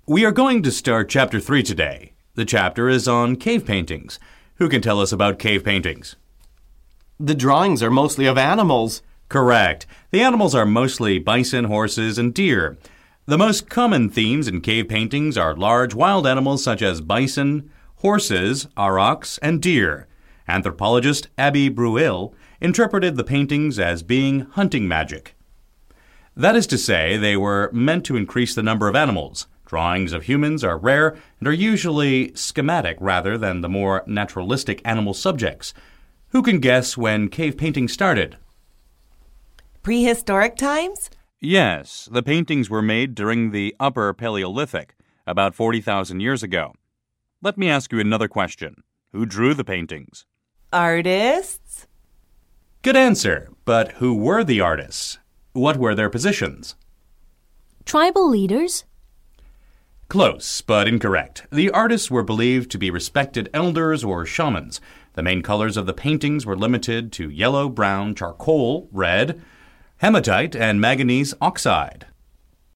We are going to start Chapter 3 today. The chapter is on cave paintings. Who can tell us about cave paintings? The drawings are mostly of animals. Correct. The animals are mostly bison, horses, and deer. The most common themes in cave paintings are large wild animals such as bison, horses, aurochs, and deer. Anthropologist Abby Bruil interpreted the paintings as being hunting magic. That is to say, they were meant to increase the number of animals. Drawings of humans are rare and are usually schematic rather than the more naturalistic animal subjects. Who can guess when cave painting started? Prehistoric times? Yes, the paintings were made during the Upper Paleolithic, about 40,000 years ago. Let me ask you another question. Who drew the paintings? Artists? Good answer, but who were the artists? What were their positions? Tribal leaders? Close, but incorrect. The artists were believed to be respected elders or shamans. The main colors of the paintings were limited to yellow, brown, charcoal, red, hematite, and manganese oxide.